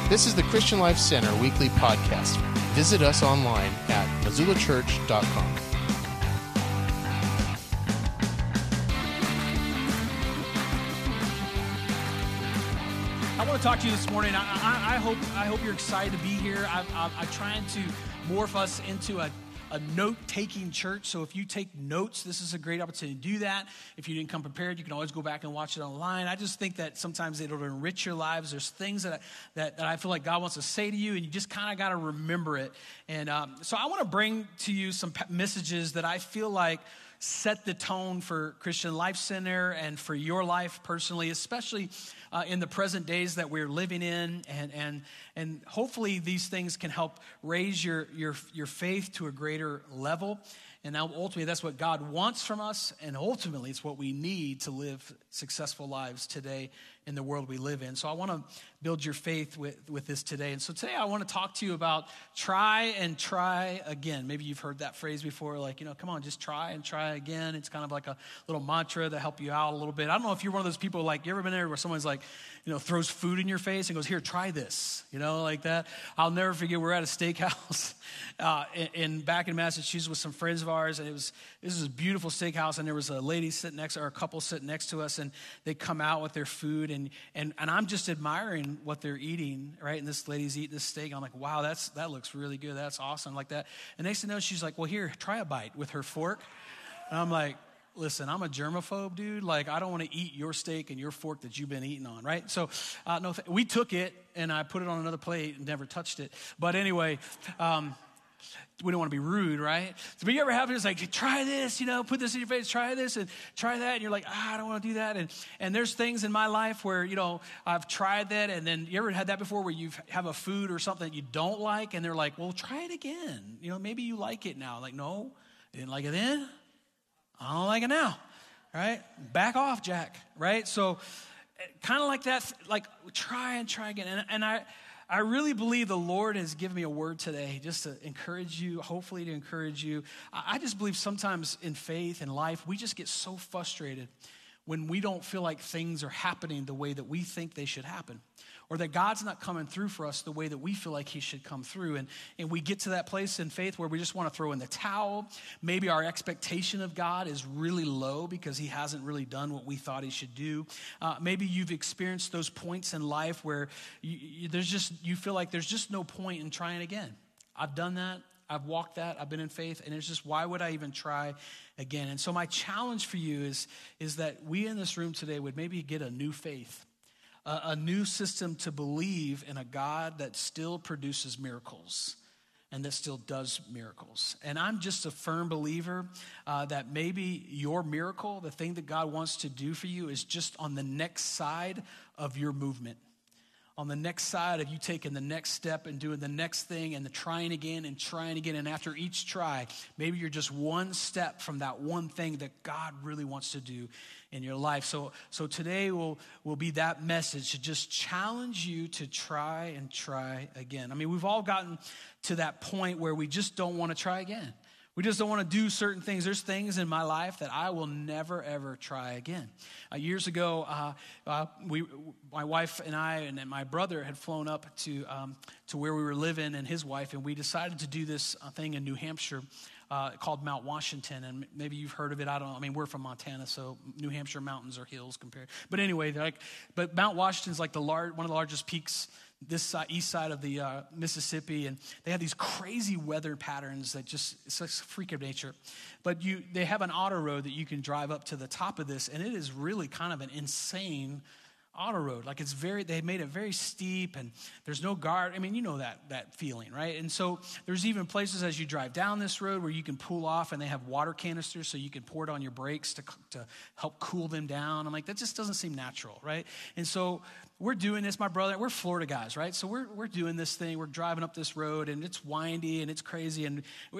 This is the Christian Life Center weekly podcast. Visit us online at missoulachurch.com. I want to talk to you this morning. I hope you're excited to be here. I'm trying to morph us into a note-taking church. So if you take notes, this is a great opportunity to do that. If you didn't come prepared, you can always go back and watch it online. I just think that sometimes it'll enrich your lives. There's things that I feel like God wants to say to you, and you just kind of got to remember it. And so I want to bring to you some messages that I feel like set the tone for Christian Life Center and for your life personally, especially in the present days that we're living in, and hopefully these things can help raise your faith to a greater level. And now ultimately that's what God wants from us, and ultimately it's what we need to live successful lives today in the world we live in. So I want to build your faith with this today. And so today I want to talk to you about try and try again. Maybe you've heard that phrase before, like, come on, just try and try again. It's kind of like a little mantra to help you out a little bit. I don't know if you're one of those people, like, you ever been there where someone's like, throws food in your face and goes, here, try this, like that. I'll never forget, we're at a steakhouse back in Massachusetts with some friends of ours, and this was a beautiful steakhouse, and there was a lady sitting next, or a couple sitting next to us, and they come out with their food, and I'm just admiring what they're eating, right? And this lady's eating this steak, and I'm like, wow, that looks really good. That's awesome, like that. And next thing you know, she's like, well, here, try a bite with her fork. And I'm like, listen, I'm a germaphobe, dude. Like, I don't want to eat your steak and your fork that you've been eating on, right? So, we took it, and I put it on another plate and never touched it. But anyway, we don't want to be rude, right? But you ever have it, it's like, try this, put this in your face, try this and try that. And you're like, I don't want to do that. And there's things in my life where, I've tried that. And then you ever had that before where you have a food or something that you don't like, and they're like, well, try it again. Maybe you like it now. Like, no, I didn't like it then. I don't like it now, right? Back off, Jack, right? So kind of like that, like try and try again. And I really believe the Lord has given me a word today just to encourage you, hopefully to encourage you. I just believe sometimes in faith and life, we just get so frustrated when we don't feel like things are happening the way that we think they should happen, or that God's not coming through for us the way that we feel like he should come through. And we get to that place in faith where we just want to throw in the towel. Maybe our expectation of God is really low because he hasn't really done what we thought he should do. Maybe you've experienced those points in life where you feel like there's just no point in trying again. I've done that. I've walked that. I've been in faith. And it's just, why would I even try again? And so my challenge for you is that we in this room today would maybe get a new faith. A new system to believe in a God that still produces miracles and that still does miracles. And I'm just a firm believer that maybe your miracle, the thing that God wants to do for you, is just on the next side of your movement. On the next side of you taking the next step and doing the next thing and the trying again. And after each try, maybe you're just one step from that one thing that God really wants to do in your life. So today will be that message to just challenge you to try and try again. I mean, we've all gotten to that point where we just don't want to try again. We just don't want to do certain things. There's things in my life that I will never, ever try again. Years ago, my wife and I and my brother had flown up to where we were living, and his wife, and we decided to do this thing in New Hampshire called Mount Washington. And maybe you've heard of it. I don't know. I mean, we're from Montana, so New Hampshire mountains are hills compared. But anyway, but Mount Washington's like one of the largest peaks this side, east side of the Mississippi, and they have these crazy weather patterns that it's a freak of nature. But they have an auto road that you can drive up to the top of this, and it is really kind of an insane auto road. Like, they made it very steep, and there's no guard. I mean, you know that feeling, right? And so there's even places as you drive down this road where you can pull off, and they have water canisters so you can pour it on your brakes to help cool them down. I'm like, that just doesn't seem natural, right? And so we're doing this, my brother, we're Florida guys, right? So we're doing this thing, we're driving up this road, and it's windy, and it's crazy, and we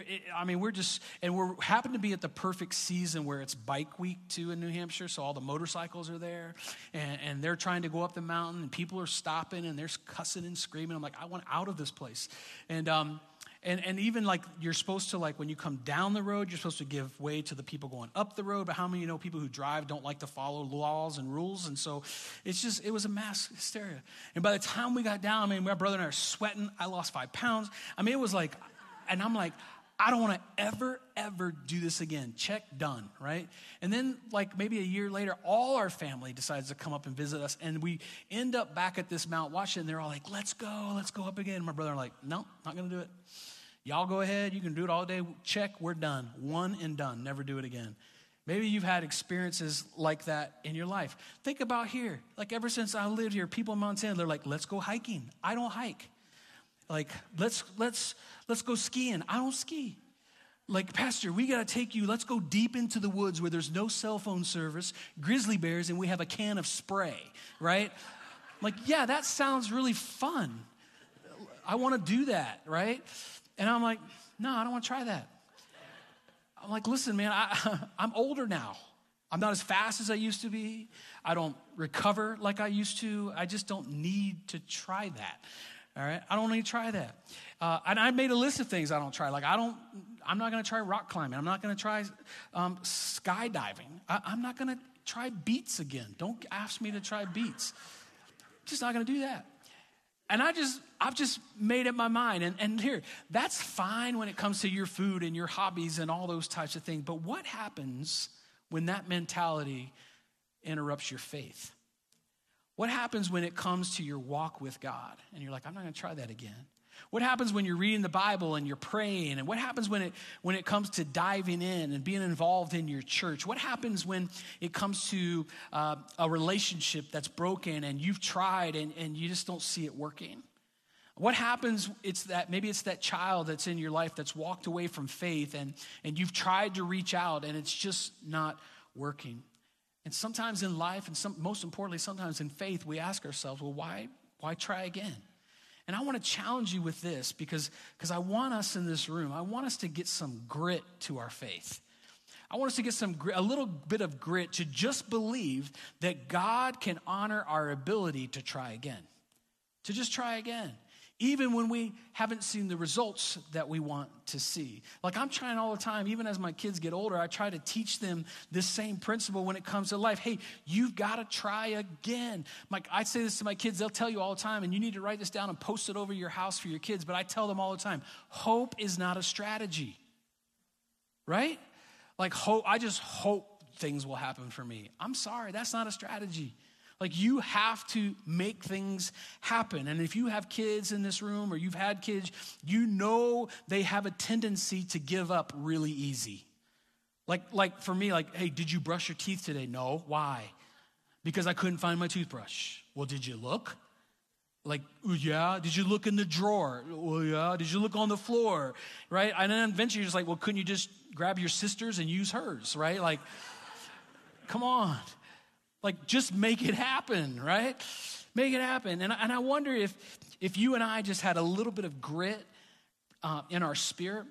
happen to be at the perfect season where it's bike week, too, in New Hampshire, so all the motorcycles are there, and they're trying to go up the mountain, and people are stopping, and they're cussing and screaming. I'm like, I want out of this place. And And even like you're supposed to, like when you come down the road, you're supposed to give way to the people going up the road. But how many people who drive don't like to follow laws and rules? And so it was a mass hysteria. And by the time we got down, my brother and I are sweating. I lost 5 pounds. It was like, and I'm like, I don't want to ever do this again. Check, done, right? And then like maybe a year later, all our family decides to come up and visit us. And we end up back at this Mount Washington. And they're all like, let's go up again. And my brother and I are like, no, not going to do it. Y'all go ahead. You can do it all day. Check, we're done. One and done. Never do it again. Maybe you've had experiences like that in your life. Think about here. Like ever since I lived here, people in Montana, they're like, let's go hiking. I don't hike. Like, let's go skiing. I don't ski. Like, Pastor, we got to take you. Let's go deep into the woods where there's no cell phone service, grizzly bears, and we have a can of spray, right? Like, yeah, that sounds really fun. I want to do that, right? And I'm like, no, I don't want to try that. I'm like, listen, man, I'm older now. I'm not as fast as I used to be. I don't recover like I used to. I just don't need to try that. All right, I don't need to try that. And I made a list of things I don't try. Like I'm not going to try rock climbing. I'm not going to try skydiving. I'm not going to try beats again. Don't ask me to try beats. Just not going to do that. And I've just made up my mind. And here, that's fine when it comes to your food and your hobbies and all those types of things. But what happens when that mentality interrupts your faith? What happens when it comes to your walk with God and you're like, I'm not going to try that again? What happens when you're reading the Bible and you're praying? And what happens when it comes to diving in and being involved in your church? What happens when it comes to a relationship that's broken and you've tried and you just don't see it working? What happens, maybe it's that child that's in your life that's walked away from faith and you've tried to reach out and it's just not working. And sometimes in life, and most importantly, sometimes in faith, we ask ourselves, well, why try again? And I want to challenge you with this because I want us in this room, I want us to get some grit to our faith. I want us to get a little bit of grit to just believe that God can honor our ability to try again, to just try again. Even when we haven't seen the results that we want to see. Like I'm trying all the time, even as my kids get older, I try to teach them this same principle when it comes to life. Hey, you've got to try again. I say this to my kids, they'll tell you all the time, and you need to write this down and post it over your house for your kids, but I tell them all the time, hope is not a strategy, right? Like hope, I just hope things will happen for me. I'm sorry, that's not a strategy. Like you have to make things happen. And if you have kids in this room or you've had kids, you know they have a tendency to give up really easy. Like for me, like, hey, did you brush your teeth today? No. Why? Because I couldn't find my toothbrush. Well, did you look? Like, yeah. Did you look in the drawer? Well, yeah. Did you look on the floor? Right? And then eventually you're just like, well, couldn't you just grab your sister's and use hers? Right? Like, come on. Like, just make it happen, right? Make it happen. And I wonder if you and I just had a little bit of grit in our spirit.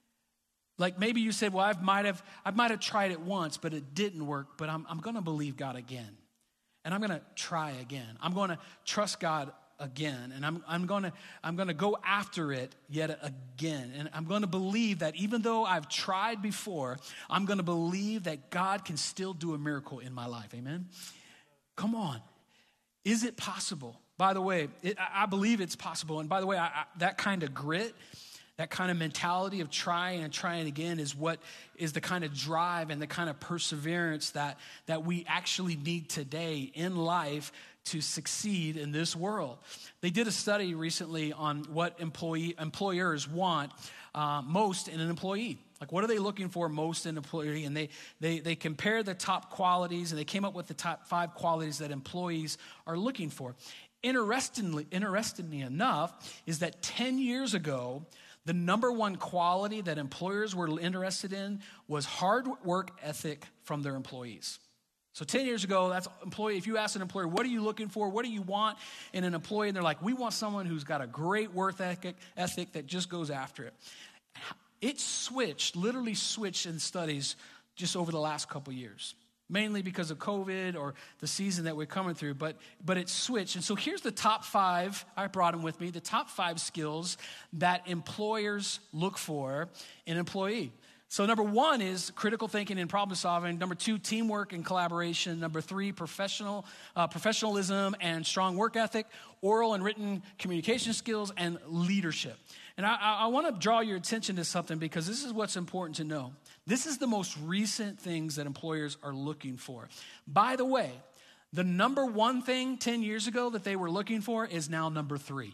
Like maybe you said, well, I might have tried it once, but it didn't work. But I'm going to believe God again, and I'm going to try again. I'm going to trust God again, and I'm going to go after it yet again. And I'm going to believe that even though I've tried before, I'm going to believe that God can still do a miracle in my life. Amen? Come on. Is it possible? By the way, I believe it's possible. And by the way, that kind of grit, that kind of mentality of trying and trying again is what is the kind of drive and the kind of perseverance that we actually need today in life to succeed in this world. They did a study recently on what employers want most in an employee. Like, what are they looking for most in an employee? And they compared the top qualities, and they came up with the top 5 qualities that employees are looking for. Interestingly enough, is that 10 years ago, the number one quality that employers were interested in was hard work ethic from their employees. So 10 years ago, if you ask an employer, what are you looking for? What do you want in an employee? And they're like, we want someone who's got a great work ethic that just goes after it. It literally switched in studies just over the last couple years. mainly because of COVID or the season that we're coming through, but it switched. And so here's the top 5, I brought them with me, the top 5 skills that employers look for in an employee. So number 1 is critical thinking and problem solving. Number 2, teamwork and collaboration. Number 3, professionalism and strong work ethic, oral and written communication skills, and leadership. And I want to draw your attention to something because this is what's important to know. This is the most recent things that employers are looking for. By the way, the number 1 thing 10 years ago that they were looking for is now number 3.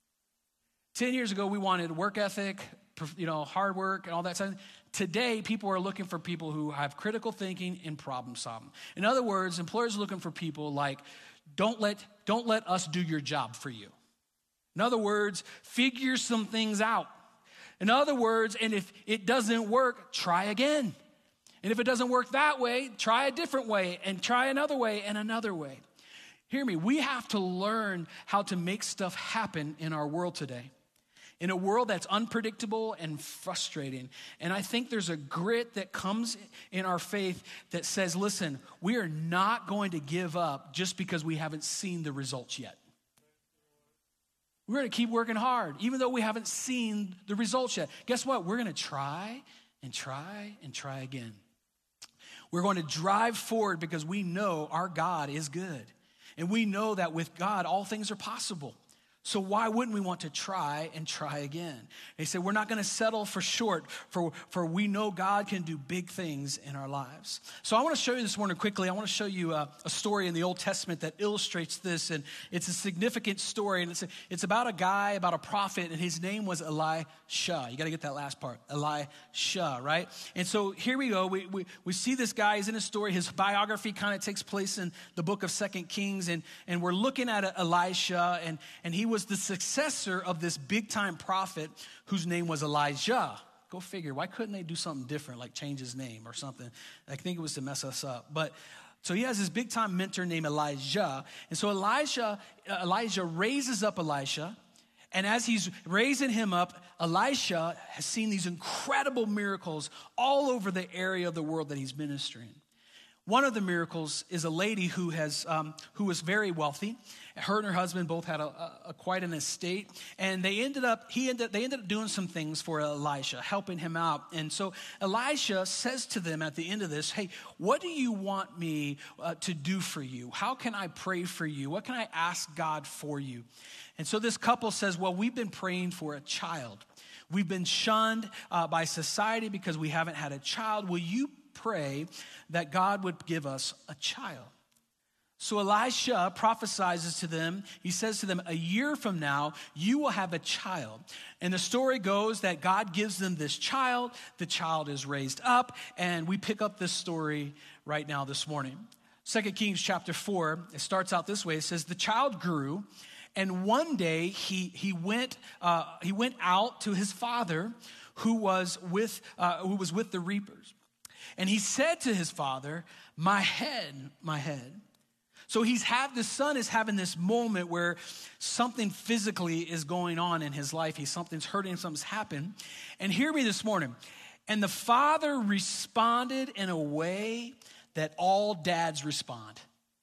10 years ago, we wanted work ethic, hard work and all that stuff. Today, people are looking for people who have critical thinking and problem solving. In other words, employers are looking for people like, don't let us do your job for you. In other words, figure some things out. In other words, and if it doesn't work, try again. And if it doesn't work that way, try a different way and try another way and another way. Hear me, we have to learn how to make stuff happen in our world today. In a world that's unpredictable and frustrating. And I think there's a grit that comes in our faith that says, listen, we are not going to give up just because we haven't seen the results yet. We're going to keep working hard, even though we haven't seen the results yet. Guess what? We're going to try and try and try again. We're going to drive forward because we know our God is good. And we know that with God, all things are possible. So why wouldn't we want to try and try again? They say we're not going to settle for short, for we know God can do big things in our lives. So I want to show you this morning quickly. I want to show you a story in the Old Testament that illustrates this, and it's a significant story, and it's about a guy, about a prophet, and his name was Elisha. You got to get that last part, Elisha, right? And so here we go. We see this guy. He's in a story. His biography kind of takes place in the book of 2 Kings, and we're looking at Elisha, and he was the successor of this big-time prophet whose name was Elijah. Go figure. Why couldn't they do something different, like change his name or something? I think it was to mess us up. But so he has this big-time mentor named Elijah. And so Elijah raises up Elisha. And as he's raising him up, Elisha has seen these incredible miracles all over the area of the world that he's ministering. One of the miracles is a lady who was very wealthy. Her and her husband both had quite an estate, and they ended up doing some things for Elisha, helping him out. And so Elisha says to them at the end of this, "Hey, what do you want me to do for you? How can I pray for you? What can I ask God for you?" And so this couple says, "Well, we've been praying for a child. We've been shunned by society because we haven't had a child. Will you pray that God would give us a child?" So Elisha prophesies to them. He says to them, "A year from now, you will have a child." And the story goes that God gives them this child. The child is raised up, and we pick up this story right now this morning. 2 Kings chapter 4, it starts out this way. It says, "The child grew, and one day he went out to his father, who was with the reapers. And he said to his father, 'My head, my head.'" So the son is having this moment where something physically is going on in his life. Something's hurting him, something's happened. And hear me this morning. And the father responded in a way that all dads respond.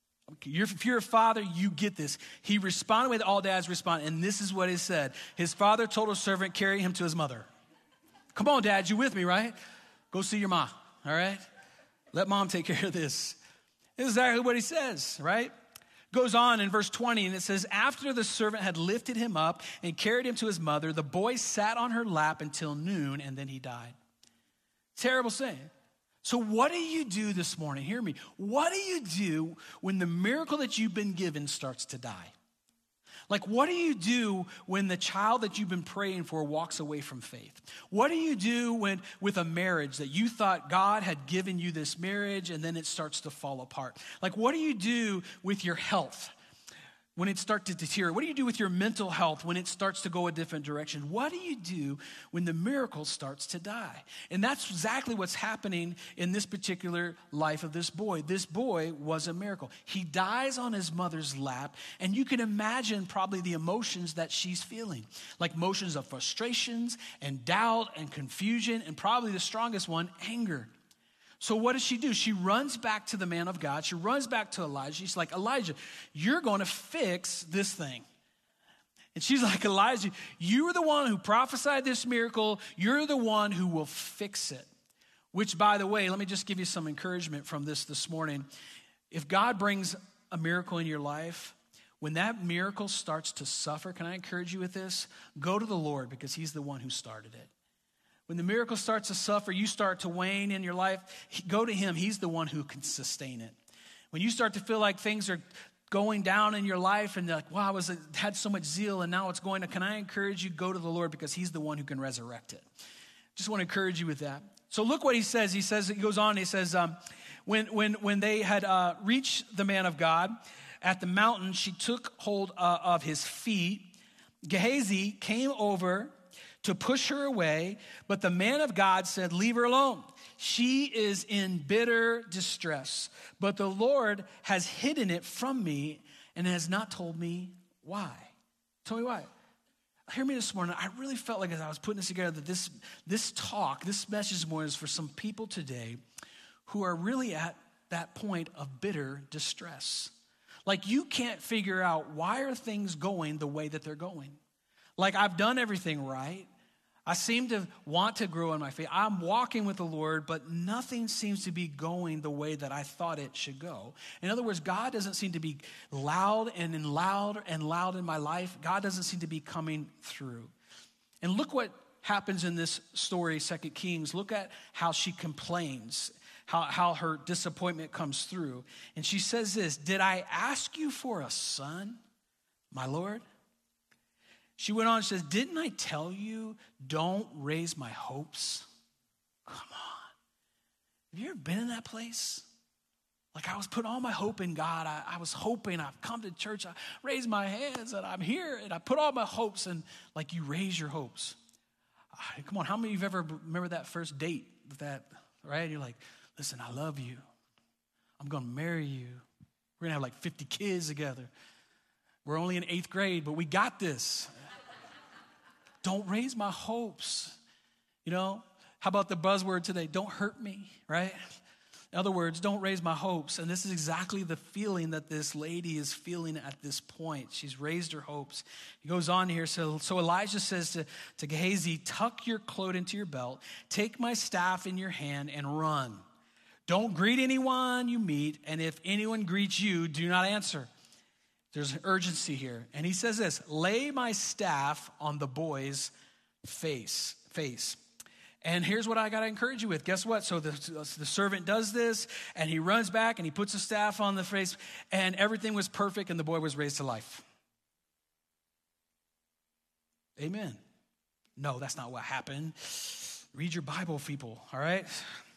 If you're a father, you get this. He responded the way that all dads respond. And this is what he said. His father told his servant, "Carry him to his mother." Come on, dad, you with me, right? Go see your mom, all right? Let mom take care of this. This is exactly what he says, right? Goes on in verse 20, and it says, "After the servant had lifted him up and carried him to his mother, the boy sat on her lap until noon, and then he died." Terrible saying. So what do you do this morning? Hear me. What do you do when the miracle that you've been given starts to die? Like, what do you do when the child that you've been praying for walks away from faith? What do you do with a marriage that you thought God had given you this marriage and then it starts to fall apart? Like, what do you do with your health when it starts to deteriorate? What do you do with your mental health when it starts to go a different direction? What do you do when the miracle starts to die? And that's exactly what's happening in this particular life of this boy. This boy was a miracle. He dies on his mother's lap, and you can imagine probably the emotions that she's feeling, like emotions of frustrations and doubt and confusion, and probably the strongest one, anger. So what does she do? She runs back to the man of God. She runs back to Elijah. She's like, Elijah, you're going to fix this thing. And she's like, Elijah, you are the one who prophesied this miracle. You're the one who will fix it. Which, by the way, let me just give you some encouragement from this morning. If God brings a miracle in your life, when that miracle starts to suffer, can I encourage you with this? Go to the Lord because he's the one who started it. When the miracle starts to suffer, you start to wane in your life, go to him. He's the one who can sustain it. When you start to feel like things are going down in your life and like, wow, I had so much zeal and now it's going to, can I encourage you, go to the Lord because he's the one who can resurrect it. Just want to encourage you with that. So look what he says. He goes on, he says, when they had reached the man of God at the mountain, she took hold of his feet. Gehazi came over to push her away, but the man of God said, leave her alone. She is in bitter distress, but the Lord has hidden it from me and has not told me why. Tell me why. Hear me this morning. I really felt like as I was putting this together that this message this morning is for some people today who are really at that point of bitter distress. Like you can't figure out why are things going the way that they're going. Like I've done everything right. I seem to want to grow in my faith. I'm walking with the Lord, but nothing seems to be going the way that I thought it should go. In other words, God doesn't seem to be loud in my life. God doesn't seem to be coming through. And look what happens in this story, 2 Kings. Look at how she complains, how her disappointment comes through. And she says this, did I ask you for a son, my Lord? She went on and says, didn't I tell you, don't raise my hopes? Come on. Have you ever been in that place? Like I was putting all my hope in God. I was hoping, I've come to church, I raised my hands and I'm here and I put all my hopes and like you raise your hopes. Come on, how many of you ever remember that first date with that, right? You're like, listen, I love you. I'm going to marry you. We're going to have like 50 kids together. We're only in 8th grade, but we got this. Don't raise my hopes. You know, how about the buzzword today? Don't hurt me, right? In other words, don't raise my hopes. And this is exactly the feeling that this lady is feeling at this point. She's raised her hopes. He goes on here. So Elijah says to Gehazi, tuck your cloak into your belt, take my staff in your hand and run. Don't greet anyone you meet. And if anyone greets you, do not answer. There's an urgency here. And he says this, lay my staff on the boy's face. And here's what I got to encourage you with. Guess what? So the servant does this, and he runs back, and he puts the staff on the face, and everything was perfect, and the boy was raised to life. Amen. No, that's not what happened. Read your Bible, people, all right?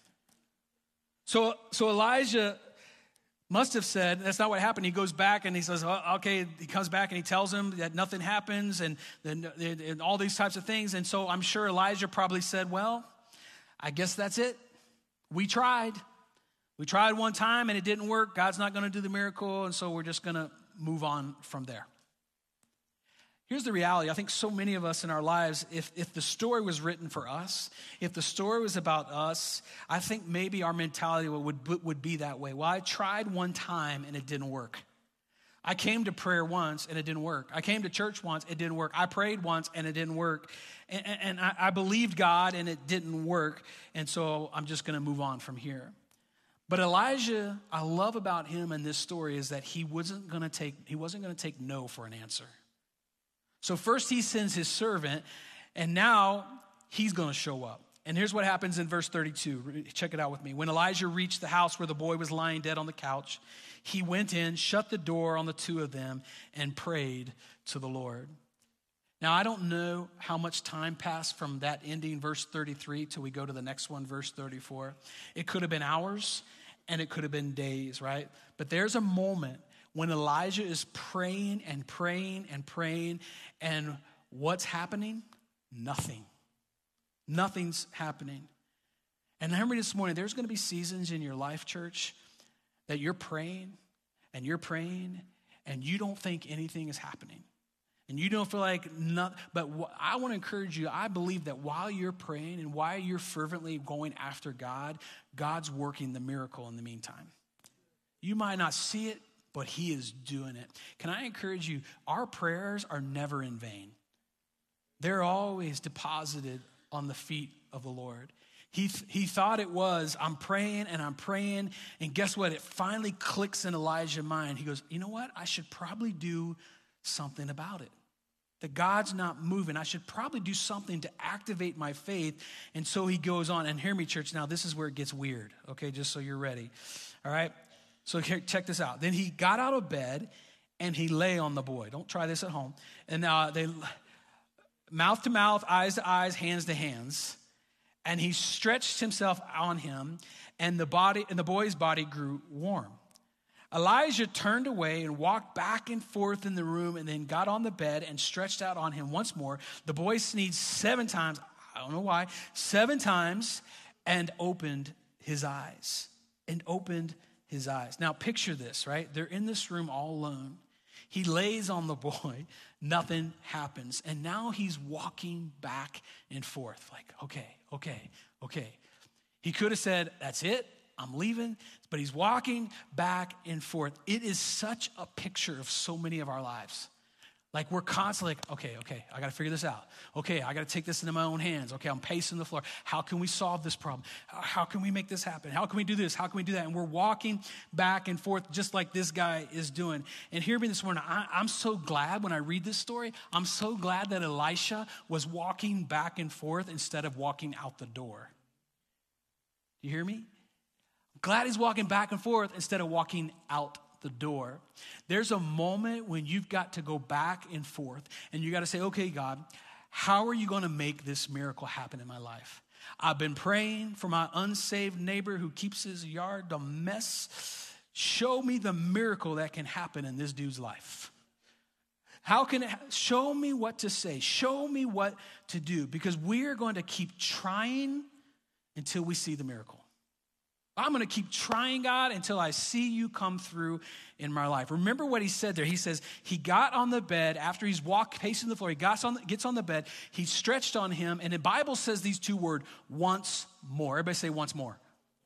So Elijah must have said, that's not what happened. He goes back and he says, okay, he comes back and he tells him that nothing happens and all these types of things. And so I'm sure Elijah probably said, well, I guess that's it. We tried. We tried one time and it didn't work. God's not going to do the miracle. And so we're just going to move on from there. Here's the reality. I think so many of us in our lives, if the story was written for us, if the story was about us, I think maybe our mentality would be that way. Well, I tried one time and it didn't work. I came to prayer once and it didn't work. I came to church once, it didn't work. I prayed once and it didn't work. And I believed God and it didn't work. And so I'm just going to move on from here. But Elijah, I love about him in this story is that he wasn't going to take no for an answer. So first he sends his servant, and now he's going to show up. And here's what happens in verse 32. Check it out with me. When Elijah reached the house where the boy was lying dead on the couch, he went in, shut the door on the two of them, and prayed to the Lord. Now, I don't know how much time passed from that ending, verse 33, till we go to the next one, verse 34. It could have been hours, and it could have been days, right? But there's a moment when Elijah is praying and praying and praying, and what's happening? Nothing. Nothing's happening. And I remember this morning, there's going to be seasons in your life, church, that you're praying, and you don't think anything is happening. and you don't feel like nothing, but I want to encourage you, I believe that while you're praying and while you're fervently going after God, God's working the miracle in the meantime. You might not see it, but he is doing it. Can I encourage you, our prayers are never in vain. They're always deposited on the feet of the Lord. He thought it was, I'm praying, and guess what? It finally clicks in Elijah's mind. He goes, you know what? I should probably do something about it. That God's not moving. I should probably do something to activate my faith. And so he goes on, and hear me, church, now this is where it gets weird, okay, just so you're ready, all right? So here, check this out. Then he got out of bed, and he lay on the boy. Don't try this at home. And they mouth to mouth, eyes to eyes, hands to hands. And he stretched himself on him, and the boy's body grew warm. Elijah turned away and walked back and forth in the room, and then got on the bed and stretched out on him once more. The boy sneezed 7 times, I don't know why, 7 times, and opened his eyes. Now picture this, right? They're in this room all alone. He lays on the boy, nothing happens. And now he's walking back and forth like, okay. He could have said, that's it, I'm leaving. But he's walking back and forth. It is such a picture of so many of our lives. Like we're constantly like, okay, I got to figure this out. Okay, I got to take this into my own hands. Okay, I'm pacing the floor. How can we solve this problem? How can we make this happen? How can we do this? How can we do that? And we're walking back and forth just like this guy is doing. And hear me this morning, I'm so glad when I read this story, I'm so glad that Elisha was walking back and forth instead of walking out the door. You hear me? I'm glad he's walking back and forth instead of walking out the door. There's a moment when you've got to go back and forth and you got to say, okay, God, how are you going to make this miracle happen in my life? I've been praying for my unsaved neighbor who keeps his yard a mess. Show me the miracle that can happen in this dude's life. Show me what to say. Show me what to do, because we're going to keep trying until we see the miracle. I'm going to keep trying, God, until I see you come through in my life. Remember what he said there. He says he got on the bed after he's pacing the floor. He gets on the bed. He stretched on him. And the Bible says these 2 words, once more. Everybody say once more.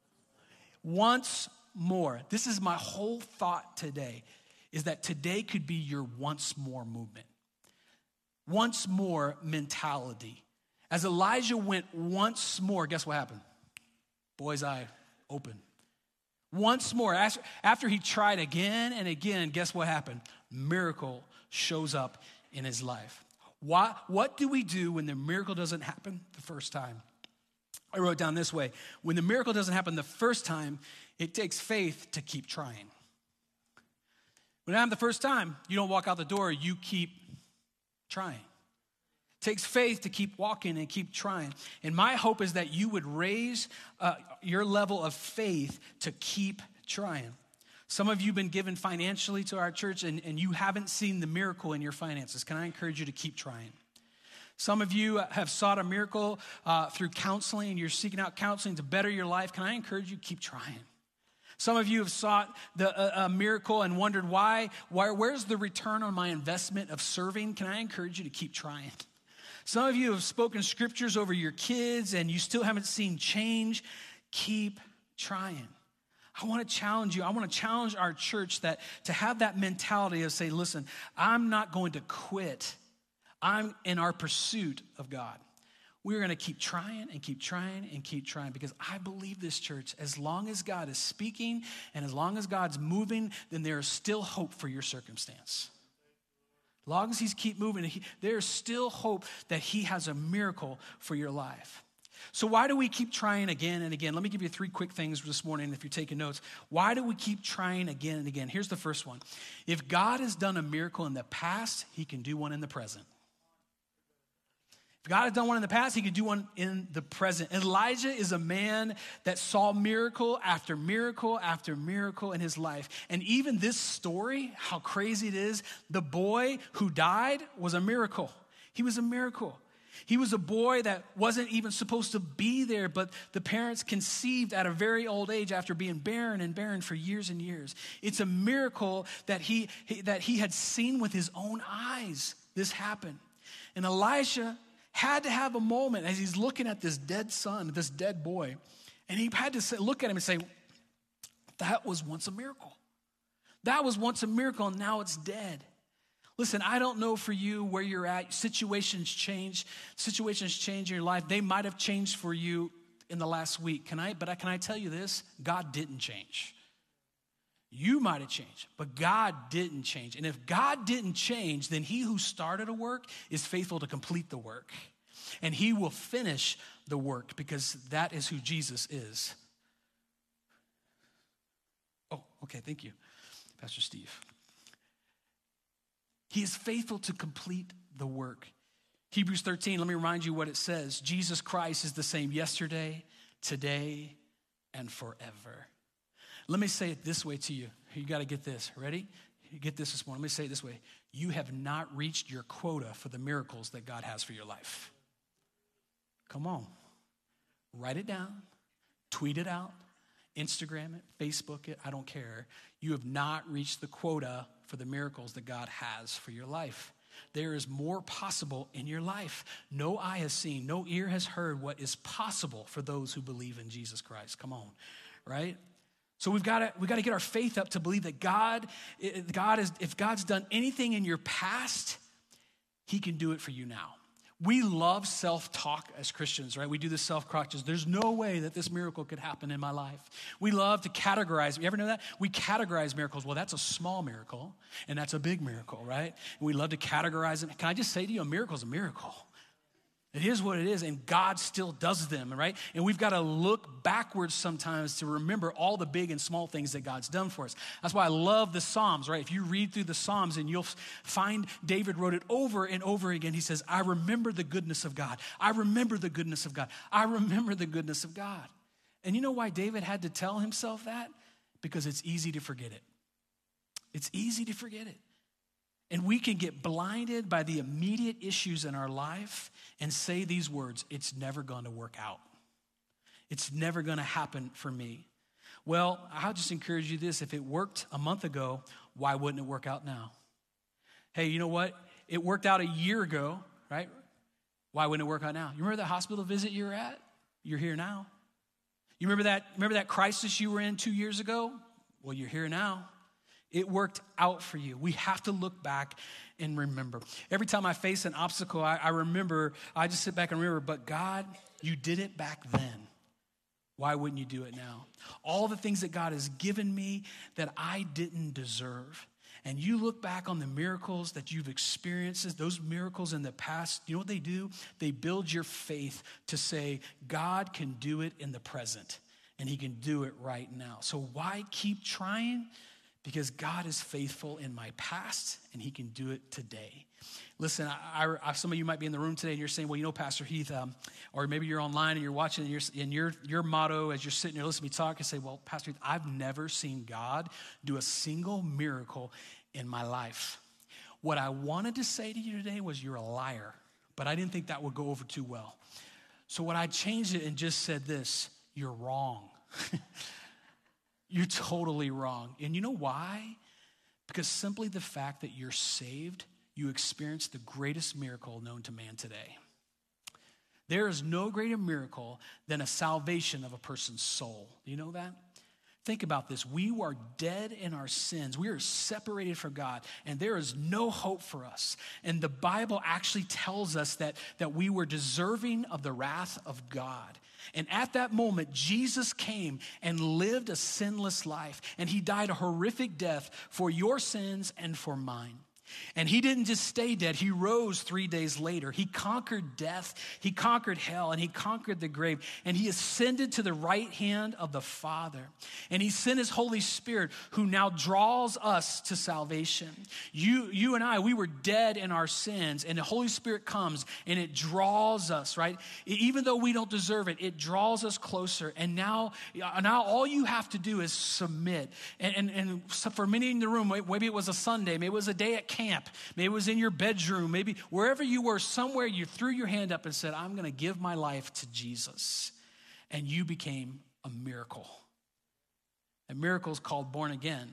Once more. This is my whole thought today, is that today could be your once more movement. Once more mentality. As Elijah went once more, guess what happened? Boy's eye open. Once more, after he tried again and again, guess what happened? Miracle shows up in his life. What do we do when the miracle doesn't happen the first time? I wrote down this way. When the miracle doesn't happen the first time, it takes faith to keep trying. When it happened the first time, you don't walk out the door, you keep trying. It takes faith to keep walking and keep trying. And my hope is that you would raise your level of faith to keep trying. Some of you have been given financially to our church and you haven't seen the miracle in your finances. Can I encourage you to keep trying? Some of you have sought a miracle through counseling and you're seeking out counseling to better your life. Can I encourage you to keep trying? Some of you have sought a miracle and wondered where's the return on my investment of serving? Can I encourage you to keep trying? Some of you have spoken scriptures over your kids and you still haven't seen change. Keep trying. I want to challenge you. I want to challenge our church to have that mentality of say, listen, I'm not going to quit. I'm in our pursuit of God. We're going to keep trying and keep trying and keep trying, because I believe this, church, as long as God is speaking and as long as God's moving, then there is still hope for your circumstance. As long as he's keep moving, there's still hope that he has a miracle for your life. So why do we keep trying again and again? Let me give you 3 quick things this morning if you're taking notes. Why do we keep trying again and again? Here's the first one. If God has done a miracle in the past, he can do one in the present. If God has done one in the past, he could do one in the present. Elijah is a man that saw miracle after miracle after miracle in his life. And even this story, how crazy it is, the boy who died was a miracle. He was a miracle. He was a boy that wasn't even supposed to be there, but the parents conceived at a very old age after being barren for years and years. It's a miracle that he had seen with his own eyes. this happen. And Elisha had to have a moment as he's looking at this dead son, this dead boy, and he had to look at him and say, that was once a miracle. That was once a miracle, and now it's dead. Listen, I don't know for you where you're at. Situations change in your life. They might have changed for you in the last week. Can I tell you this? God didn't change. You might have changed, but God didn't change. And if God didn't change, then he who started a work is faithful to complete the work. And he will finish the work because that is who Jesus is. Oh, okay, thank you, Pastor Steve. He is faithful to complete the work. Hebrews 13, let me remind you what it says. Jesus Christ is the same yesterday, today, and forever. Let me say it this way to you. You got to get this. Ready? You get this morning. Let me say it this way. You have not reached your quota for the miracles that God has for your life. Come on. Write it down. Tweet it out. Instagram it. Facebook it. I don't care. You have not reached the quota for the miracles that God has for your life. There is more possible in your life. No eye has seen, no ear has heard what is possible for those who believe in Jesus Christ. Come on, right? So we've got to get our faith up to believe that if God's done anything in your past, he can do it for you now. We love self-talk as Christians, right? We do this self-talk. There's no way that this miracle could happen in my life. We love to categorize. You ever know that? We categorize miracles. Well, that's a small miracle, and that's a big miracle, right? And we love to categorize them. Can I just say to you, a miracle is a miracle. It is what it is, and God still does them, right? And we've got to look backwards sometimes to remember all the big and small things that God's done for us. That's why I love the Psalms, right? If you read through the Psalms, and you'll find David wrote it over and over again. He says, I remember the goodness of God. I remember the goodness of God. I remember the goodness of God. And you know why David had to tell himself that? Because it's easy to forget it. It's easy to forget it. And we can get blinded by the immediate issues in our life and say these words, it's never going to work out. It's never going to happen for me. Well, I'll just encourage you this. If it worked a month ago, why wouldn't it work out now? Hey, you know what? It worked out a year ago, right? Why wouldn't it work out now? You remember that hospital visit you were at? You're here now. You remember that crisis you were in 2 years ago? Well, you're here now. It worked out for you. We have to look back and remember. Every time I face an obstacle, I remember, I just sit back and remember, but God, you did it back then. Why wouldn't you do it now? All the things that God has given me that I didn't deserve. And you look back on the miracles that you've experienced, those miracles in the past, you know what they do? They build your faith to say, God can do it in the present, and he can do it right now. So why keep trying? Because God is faithful in my past, and he can do it today. Listen, some of you might be in the room today, and you're saying, well, you know, Pastor Heath, or maybe you're online and you're watching, and your motto as you're sitting there listening to me talk, and say, well, Pastor Heath, I've never seen God do a single miracle in my life. What I wanted to say to you today was you're a liar, but I didn't think that would go over too well. So what I changed it and just said this, you're wrong. You're totally wrong. And you know why? Because simply the fact that you're saved, you experience the greatest miracle known to man today. There is no greater miracle than a salvation of a person's soul. Do you know that? Think about this. We are dead in our sins. We are separated from God, and there is no hope for us. And the Bible actually tells us that we were deserving of the wrath of God. And at that moment, Jesus came and lived a sinless life, and he died a horrific death for your sins and for mine. And he didn't just stay dead. He rose 3 days later. He conquered death. He conquered hell, and he conquered the grave. And he ascended to the right hand of the Father. And he sent his Holy Spirit, who now draws us to salvation. You and I, we were dead in our sins, and the Holy Spirit comes and it draws us, right? Even though we don't deserve it, it draws us closer. And now all you have to do is submit. And so for many in the room, maybe it was a Sunday, maybe it was a day at camp, maybe it was in your bedroom, maybe wherever you were, somewhere you threw your hand up and said, I'm going to give my life to Jesus. And you became a miracle. A miracle is called born again.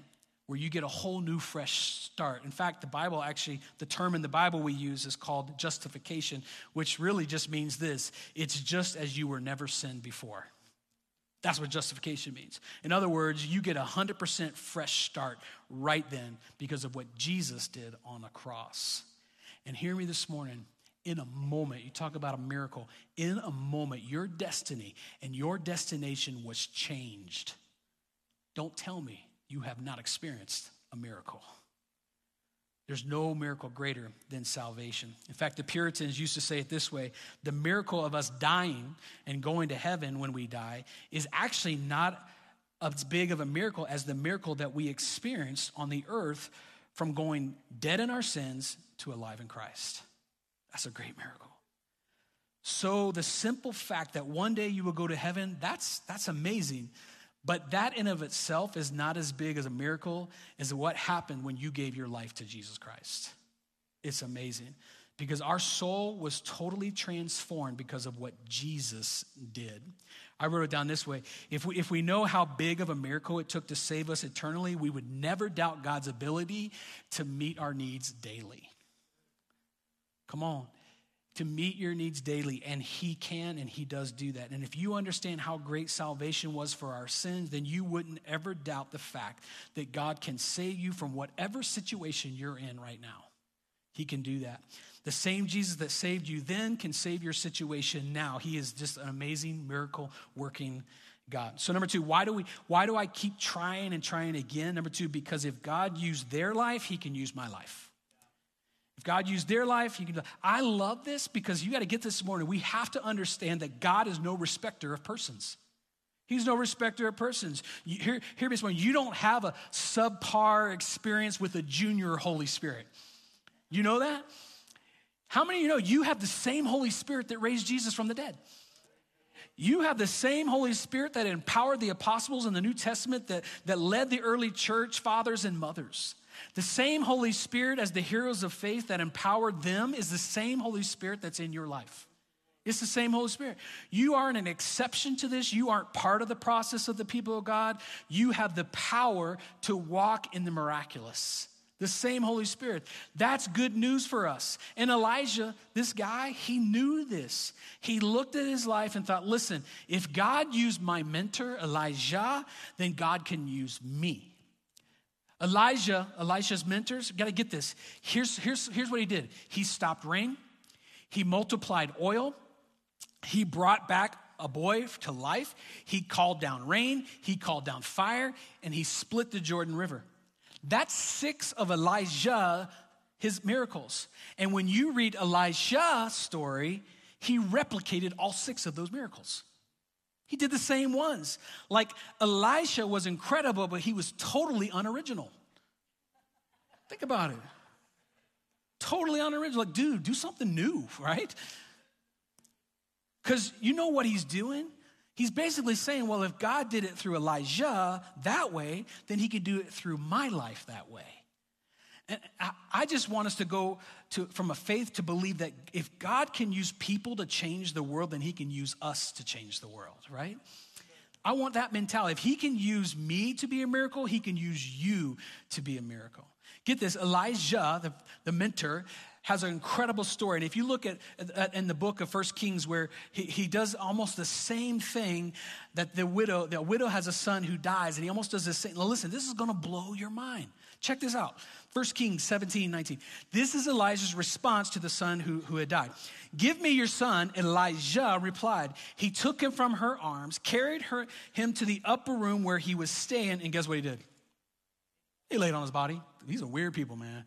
where you get a whole new fresh start. In fact, the term in the Bible we use is called justification, which really just means this: it's just as you were never sinned before. That's what justification means. In other words, you get 100% fresh start right then because of what Jesus did on the cross. And hear me this morning, in a moment, you talk about a miracle, in a moment, your destiny and your destination was changed. Don't tell me you have not experienced a miracle. There's no miracle greater than salvation. In fact, the Puritans used to say it this way: the miracle of us dying and going to heaven when we die is actually not as big of a miracle as the miracle that we experience on the earth from going dead in our sins to alive in Christ. That's a great miracle. So the simple fact that one day you will go to heaven, that's amazing. But that in of itself is not as big as a miracle as what happened when you gave your life to Jesus Christ. It's amazing because our soul was totally transformed because of what Jesus did. I wrote it down this way: if we know how big of a miracle it took to save us eternally, we would never doubt God's ability to meet our needs daily. Come on. To meet your needs daily, and he can and he does do that. And if you understand how great salvation was for our sins, then you wouldn't ever doubt the fact that God can save you from whatever situation you're in right now. He can do that. The same Jesus that saved you then can save your situation now. He is just an amazing miracle working God. So number two, why do I keep trying and trying again? Number two, because if God used their life, he can use my life. If God used their life, I love this because you got to get this morning. We have to understand that God is no respecter of persons. He's no respecter of persons. Hear me this morning. You don't have a subpar experience with a junior Holy Spirit. You know that? How many of you know you have the same Holy Spirit that raised Jesus from the dead? You have the same Holy Spirit that empowered the apostles in the New Testament that led the early church fathers and mothers. The same Holy Spirit as the heroes of faith that empowered them is the same Holy Spirit that's in your life. It's the same Holy Spirit. You aren't an exception to this. You aren't part of the process of the people of God. You have the power to walk in the miraculous. The same Holy Spirit. That's good news for us. And Elijah, this guy, he knew this. He looked at his life and thought, listen, if God used my mentor, Elijah, then God can use me. Elisha's mentors, got to get this. Here's what he did. He stopped rain. He multiplied oil. He brought back a boy to life. He called down rain. He called down fire. And he split the Jordan River. That's 6 of Elijah, his miracles. And when you read Elisha's story, he replicated all 6 of those miracles. He did the same ones. Like Elisha was incredible, but he was totally unoriginal. Think about it. Totally unoriginal. Like, dude, do something new, right? Because you know what he's doing? He's basically saying, well, if God did it through Elijah that way, then he could do it through my life that way. And I just want us to go from a faith to believe that if God can use people to change the world, then he can use us to change the world, right? I want that mentality. If he can use me to be a miracle, he can use you to be a miracle. Get this, Elijah, the mentor, has an incredible story. And if you look at in the book of 1 Kings where he does almost the same thing that the widow has a son who dies, and he almost does the same. Now listen, this is going to blow your mind. Check this out. 1 Kings 17:19. This is Elijah's response to the son who had died. Give me your son, Elijah replied. He took him from her arms, carried him to the upper room where he was staying, and guess what he did? He laid on his body. These are weird people, man.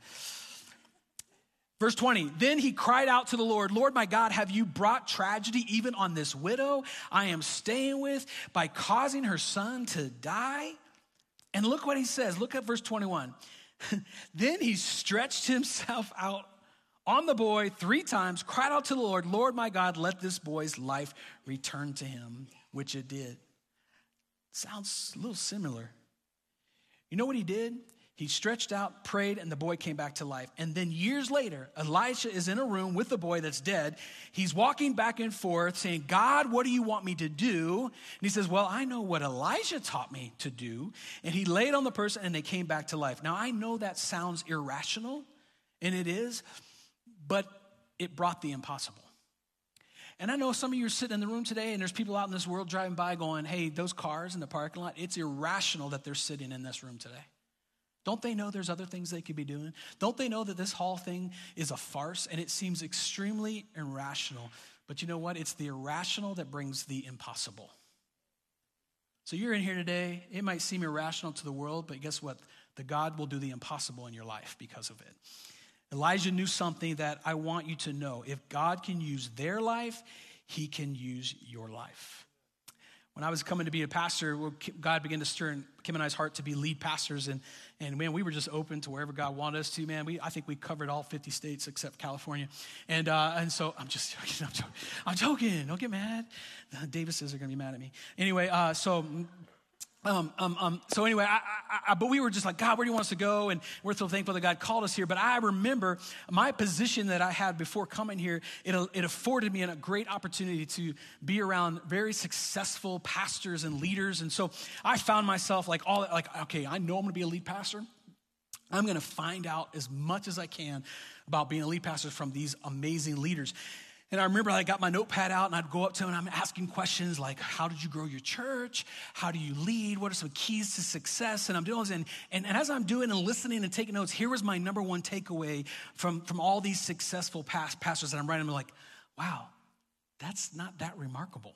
Verse 20, then he cried out to the Lord, Lord, my God, have you brought tragedy even on this widow I am staying with by causing her son to die? And look what he says. Look at verse 21. Then he stretched himself out on the boy 3 times, cried out to the Lord, Lord, my God, let this boy's life return to him, which it did. Sounds a little similar. You know what he did? He stretched out, prayed, and the boy came back to life. And then years later, Elisha is in a room with the boy that's dead. He's walking back and forth saying, God, what do you want me to do? And he says, well, I know what Elijah taught me to do. And he laid on the person and they came back to life. Now, I know that sounds irrational, and it is, but it brought the impossible. And I know some of you are sitting in the room today and there's people out in this world driving by going, hey, those cars in the parking lot, it's irrational that they're sitting in this room today. Don't they know there's other things they could be doing? Don't they know that this whole thing is a farce and it seems extremely irrational? But you know what? It's the irrational that brings the impossible. So you're in here today. It might seem irrational to the world, but guess what? The God will do the impossible in your life because of it. Elijah knew something that I want you to know. If God can use their life, he can use your life. When I was coming to be a pastor, God began to stir in Kim and I's heart to be lead pastors. And man, we were just open to wherever God wanted us to, man. I think we covered all 50 states except California. And so I'm just joking. I'm joking. Don't get mad. The Davises are going to be mad at me. Anyway, so anyway, but we were just like, God, where do you want us to go? And we're so thankful that God called us here. But I remember my position that I had before coming here, it afforded me a great opportunity to be around very successful pastors and leaders. And so I found myself okay, I know I'm going to be a lead pastor. I'm going to find out as much as I can about being a lead pastor from these amazing leaders. And I remember I got my notepad out and I'd go up to him and I'm asking questions like, how did you grow your church? How do you lead? What are some keys to success? And I'm doing this. And as I'm doing and listening and taking notes, here was my number one takeaway from all these successful pastors that I'm writing. I'm like, wow, that's not that remarkable.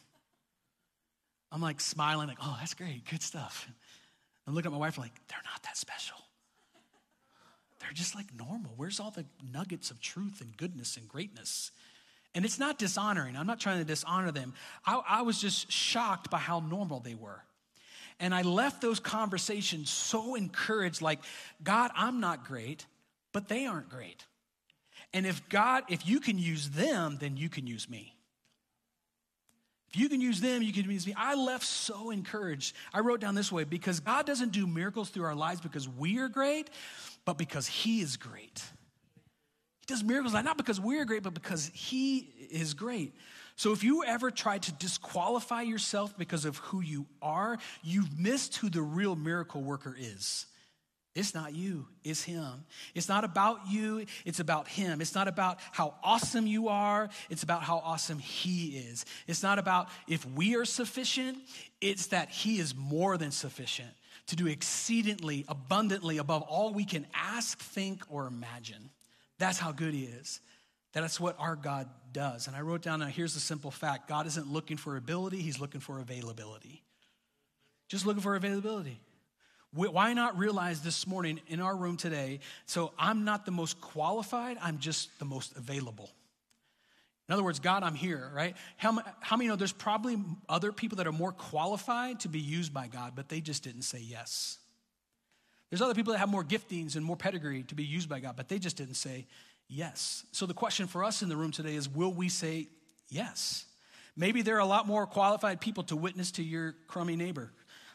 I'm like smiling, like, oh, that's great, good stuff. I'm looking at my wife like, they're not that special. They're just like normal. Where's all the nuggets of truth and goodness and greatness? And it's not dishonoring. I'm not trying to dishonor them. I was just shocked by how normal they were. And I left those conversations so encouraged, like, God, I'm not great, but they aren't great. And if you can use them, then you can use me. If you can use them, you can use me. I left so encouraged. I wrote down this way, because God doesn't do miracles through our lives because we are great, but because he is great. He does miracles not because we're great, but because he is great. So if you ever try to disqualify yourself because of who you are, you've missed who the real miracle worker is. It's not you, it's him. It's not about you, it's about him. It's not about how awesome you are, it's about how awesome he is. It's not about if we are sufficient, it's that he is more than sufficient to do exceedingly, abundantly above all we can ask, think, or imagine. That's how good he is. That's what our God does. And I wrote down, now here's the simple fact. God isn't looking for ability, he's looking for availability. Just looking for availability. Why not realize this morning in our room today, so I'm not the most qualified, I'm just the most available. In other words, God, I'm here, right? How many know there's probably other people that are more qualified to be used by God, but they just didn't say yes. There's other people that have more giftings and more pedigree to be used by God, but they just didn't say yes. So the question for us in the room today is, will we say yes? Maybe there are a lot more qualified people to witness to your crummy neighbor.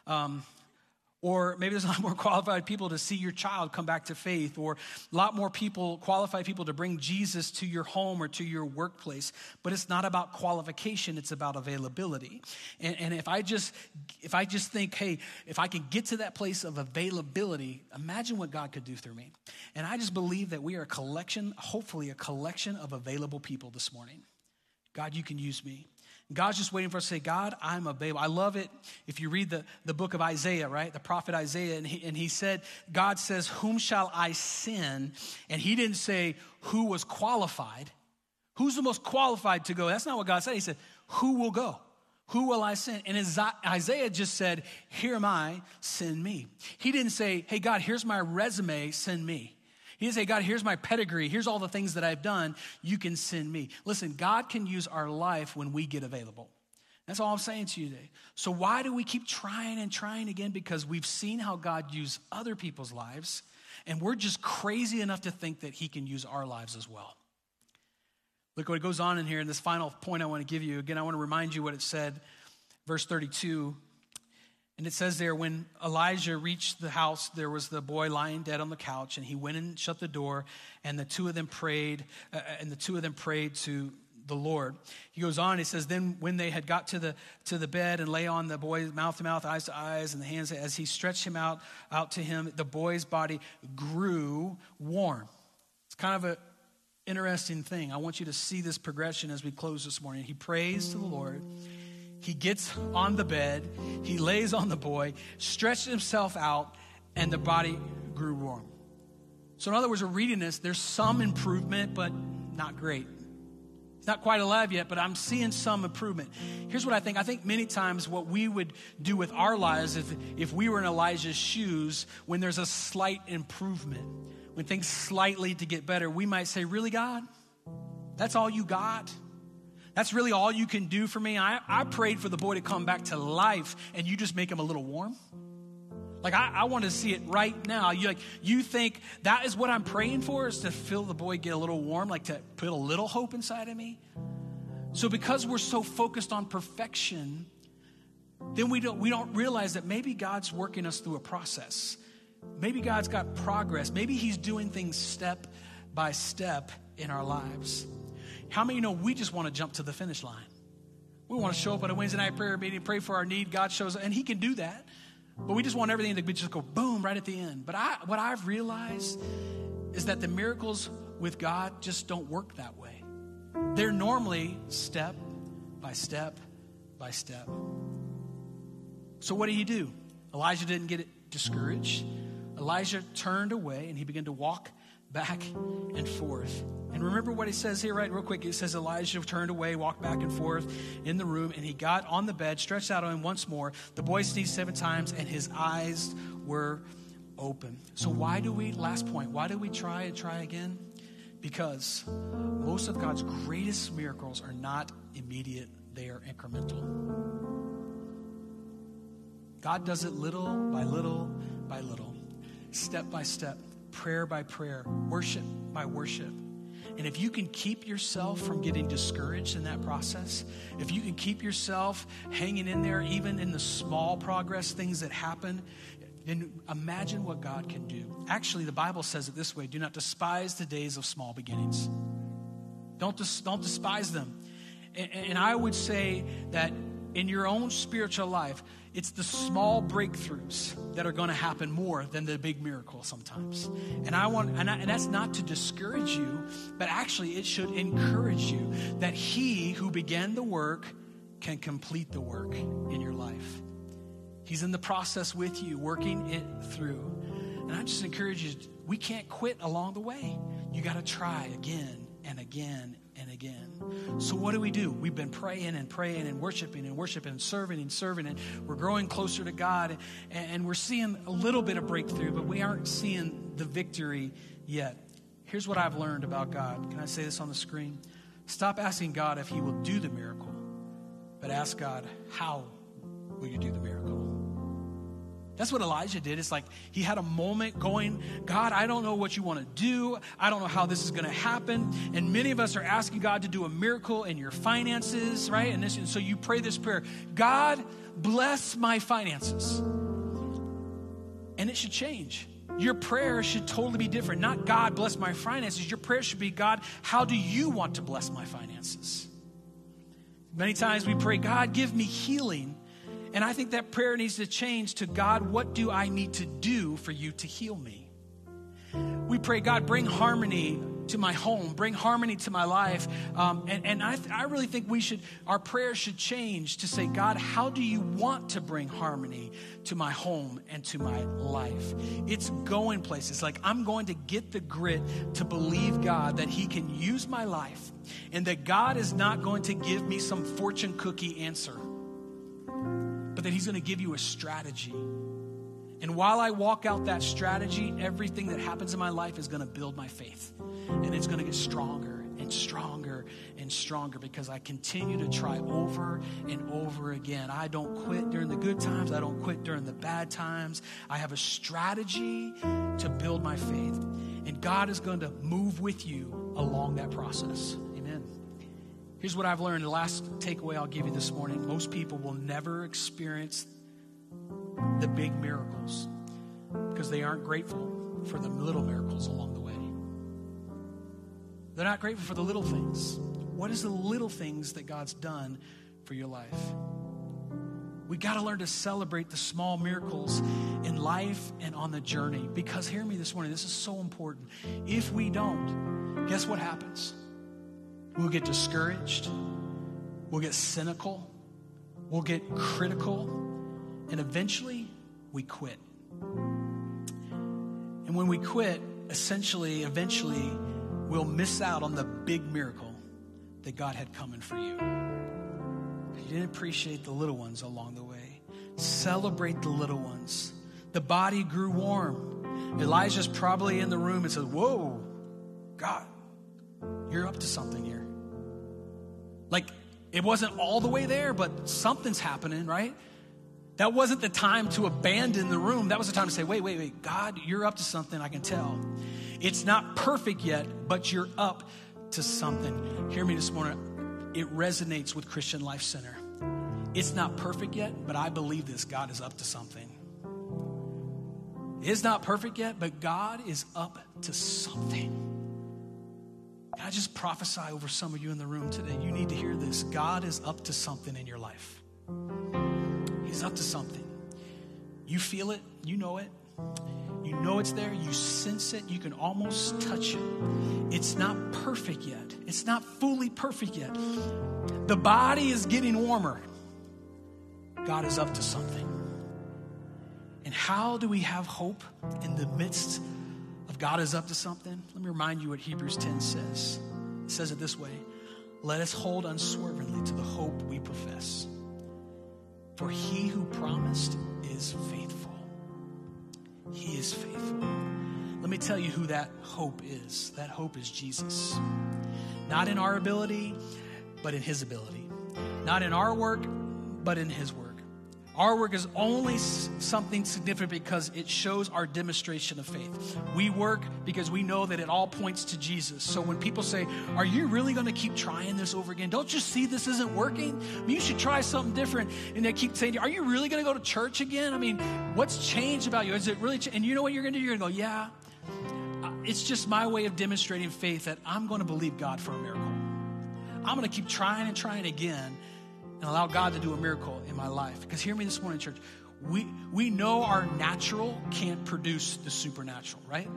Or maybe there's a lot more qualified people to see your child come back to faith, or a lot more qualified people to bring Jesus to your home or to your workplace. But it's not about qualification, it's about availability. And if I just think, hey, if I can get to that place of availability, imagine what God could do through me. And I just believe that we are hopefully a collection of available people this morning. God, you can use me. God's just waiting for us to say, God, I'm available. I love it if you read the book of Isaiah, right? The prophet Isaiah, and he said, God says, whom shall I send? And he didn't say who was qualified. Who's the most qualified to go? That's not what God said. He said, who will go? Who will I send? And Isaiah just said, here am I, send me. He didn't say, hey, God, here's my resume, send me. He didn't say, God, here's my pedigree. Here's all the things that I've done. You can send me. Listen, God can use our life when we get available. That's all I'm saying to you today. So why do we keep trying and trying again? Because we've seen how God used other people's lives, and we're just crazy enough to think that he can use our lives as well. Look what goes on in here in this final point I want to give you. Again, I want to remind you what it said, verse 32. And it says there, when Elijah reached the house, there was the boy lying dead on the couch, and he went and shut the door, and the two of them prayed to the Lord. He goes on, he says, then when they had got to the bed and lay on the boy mouth to mouth, eyes to eyes, and the hands, as he stretched him out to him, the boy's body grew warm. It's kind of an interesting thing. I want you to see this progression as we close this morning. He prays to the Lord. He gets on the bed, he lays on the boy, stretched himself out, and the body grew warm. So in other words, we're reading this, there's some improvement, but not great. It's not quite alive yet, but I'm seeing some improvement. Here's what I think. I think many times what we would do with our lives if we were in Elijah's shoes, when there's a slight improvement, when things slightly to get better, we might say, really, God? That's all you got? That's really all you can do for me? I prayed for the boy to come back to life, and you just make him a little warm? Like, I want to see it right now. You think that is what I'm praying for, is to feel the boy get a little warm, like to put a little hope inside of me? So because we're so focused on perfection, then we don't realize that maybe God's working us through a process. Maybe God's got progress. Maybe he's doing things step by step in our lives. How many know we just want to jump to the finish line? We want to show up at a Wednesday night prayer meeting, pray for our need. God shows up, and he can do that. But we just want everything to just go boom right at the end. But what I've realized is that the miracles with God just don't work that way. They're normally step by step by step. So what do? Elijah didn't get discouraged. Elijah turned away, and he began to walk back and forth. And remember what he says here, right? Real quick. It says Elijah turned away, walked back and forth in the room, and he got on the bed, stretched out on him once more. The boy sneezed 7 times, and his eyes were open. So last point, why do we try and try again? Because most of God's greatest miracles are not immediate, they are incremental. God does it little by little by little, step by step, prayer by prayer, worship by worship. And if you can keep yourself from getting discouraged in that process, if you can keep yourself hanging in there, even in the small progress, things that happen, then imagine what God can do. Actually, the Bible says it this way: do not despise the days of small beginnings. Don't despise them. And I would say that in your own spiritual life, it's the small breakthroughs that are going to happen more than the big miracle sometimes. And that's not to discourage you, but actually it should encourage you that he who began the work can complete the work in your life. He's in the process with you, working it through. And I just encourage you, we can't quit along the way. You got to try again and again and again. So what do? We've been praying and worshiping and serving and we're growing closer to God, and we're seeing a little bit of breakthrough, but we aren't seeing the victory yet. Here's what I've learned about God. Can I say this on the screen? Stop asking God if he will do the miracle, but ask God, how will you do the miracle? That's what Elijah did. It's like he had a moment going, God, I don't know what you want to do. I don't know how this is going to happen. And many of us are asking God to do a miracle in your finances, right? And so you pray this prayer, God, bless my finances. And it should change. Your prayer should totally be different. Not God, bless my finances. Your prayer should be, God, how do you want to bless my finances? Many times we pray, God, give me healing. And I think that prayer needs to change to, God, what do I need to do for you to heal me? We pray, God, bring harmony to my home, bring harmony to my life. And I really think our prayer should change to say, God, how do you want to bring harmony to my home and to my life? It's going places. Like, I'm going to get the grit to believe, God, that he can use my life, and that God is not going to give me some fortune cookie answer, but that he's going to give you a strategy. And while I walk out that strategy, everything that happens in my life is going to build my faith. And it's going to get stronger and stronger and stronger because I continue to try over and over again. I don't quit during the good times. I don't quit during the bad times. I have a strategy to build my faith. And God is going to move with you along that process. Amen. Here's what I've learned. The last takeaway I'll give you this morning. Most people will never experience the big miracles because they aren't grateful for the little miracles along the way. They're not grateful for the little things. What is the little things that God's done for your life? We got to learn to celebrate the small miracles in life and on the journey. Because hear me this morning, this is so important. If we don't, guess what happens? We'll get discouraged. We'll get cynical. We'll get critical. And eventually, we quit. And when we quit, eventually, we'll miss out on the big miracle that God had coming for you. You didn't appreciate the little ones along the way. Celebrate the little ones. The body grew warm. Elijah's probably in the room and says, whoa, God, you're up to something here. Like, it wasn't all the way there, but something's happening, right? That wasn't the time to abandon the room. That was the time to say, wait, God, you're up to something, I can tell. It's not perfect yet, but you're up to something. Hear me this morning. It resonates with Christian Life Center. It's not perfect yet, but I believe this. God is up to something. It's not perfect yet, but God is up to something. Can I just prophesy over some of you in the room today? You need to hear this. God is up to something in your life. He's up to something. You feel it. You know it. You know it's there. You sense it. You can almost touch it. It's not perfect yet. It's not fully perfect yet. The body is getting warmer. God is up to something. And how do we have hope in the midst of God is up to something? Let me remind you what Hebrews 10 says. It says it this way. Let us hold unswervingly to the hope we profess. For he who promised is faithful. He is faithful. Let me tell you who that hope is. That hope is Jesus. Not in our ability, but in his ability. Not in our work, but in his work. Our work is only something significant because it shows our demonstration of faith. We work because we know that it all points to Jesus. So when people say, are you really going to keep trying this over again? Don't you see this isn't working? I mean, you should try something different. And they keep saying, are you really going to go to church again? I mean, what's changed about you? Is it really And you know what you're going to do? You're going to go, yeah, it's just my way of demonstrating faith that I'm going to believe God for a miracle. I'm going to keep trying and trying again and allow God to do a miracle in my life. Because hear me this morning, church. We know our natural can't produce the supernatural, right?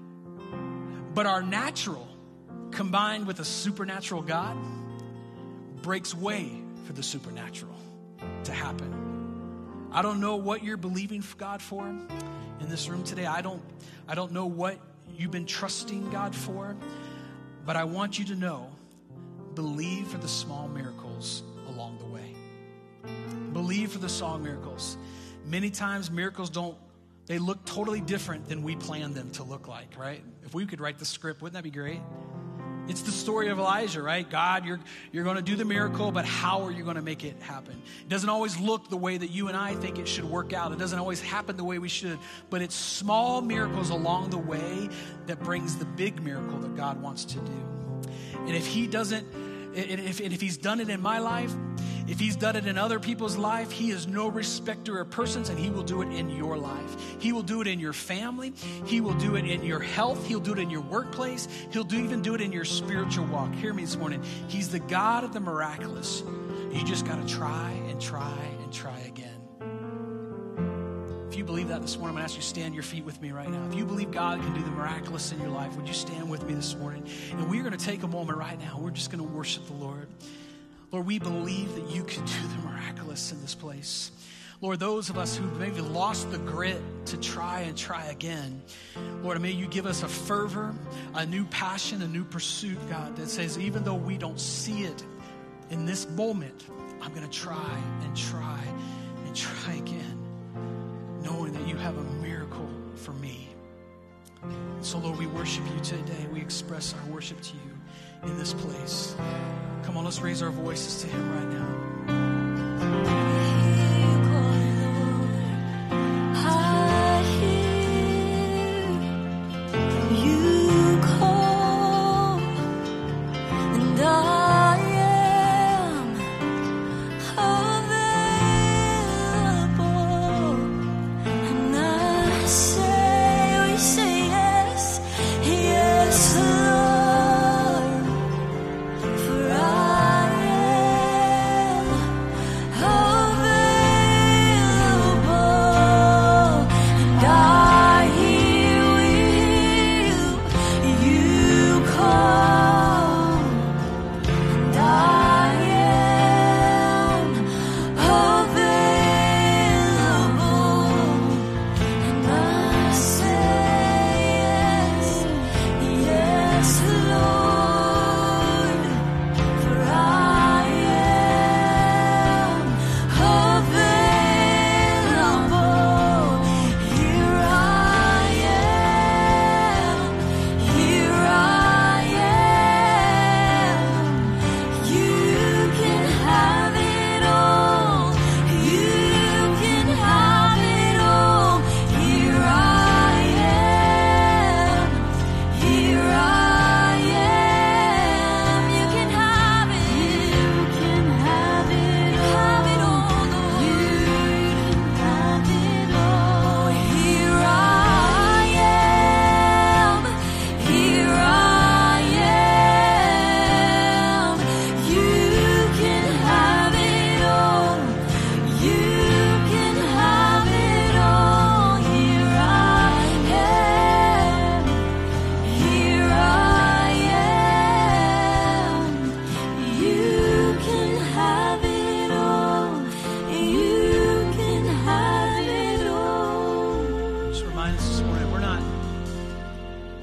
But our natural, combined with a supernatural God, breaks way for the supernatural to happen. I don't know what you're believing God for in this room today. I don't know what you've been trusting God for, but I want you to know, believe for the small miracles along the way. Believe for the small miracles. Many times miracles they look totally different than we planned them to look like, right? If we could write the script, wouldn't that be great? It's the story of Elijah, right? God, you're going to do the miracle, but how are you going to make it happen? It doesn't always look the way that you and I think it should work out. It doesn't always happen the way we should, but it's small miracles along the way that brings the big miracle that God wants to do. And if he doesn't, if he's done it in my life, if he's done it in other people's life, he is no respecter of persons, and he will do it in your life. He will do it in your family. He will do it in your health. He'll do it in your workplace. He'll even do it in your spiritual walk. Hear me this morning. He's the God of the miraculous. You just got to try and try and try again. If you believe that this morning, I'm going to ask you to stand your feet with me right now. If you believe God can do the miraculous in your life, would you stand with me this morning? And we're going to take a moment right now. We're just going to worship the Lord. Lord, we believe that you can do the miraculous in this place. Lord, those of us who maybe lost the grit to try and try again, Lord, may you give us a fervor, a new passion, a new pursuit, God, that says even though we don't see it in this moment, I'm going to try and try and try again, knowing that you have a miracle for me. So, Lord, we worship you today. We express our worship to you in this place. Come on, let's raise our voices to him right now.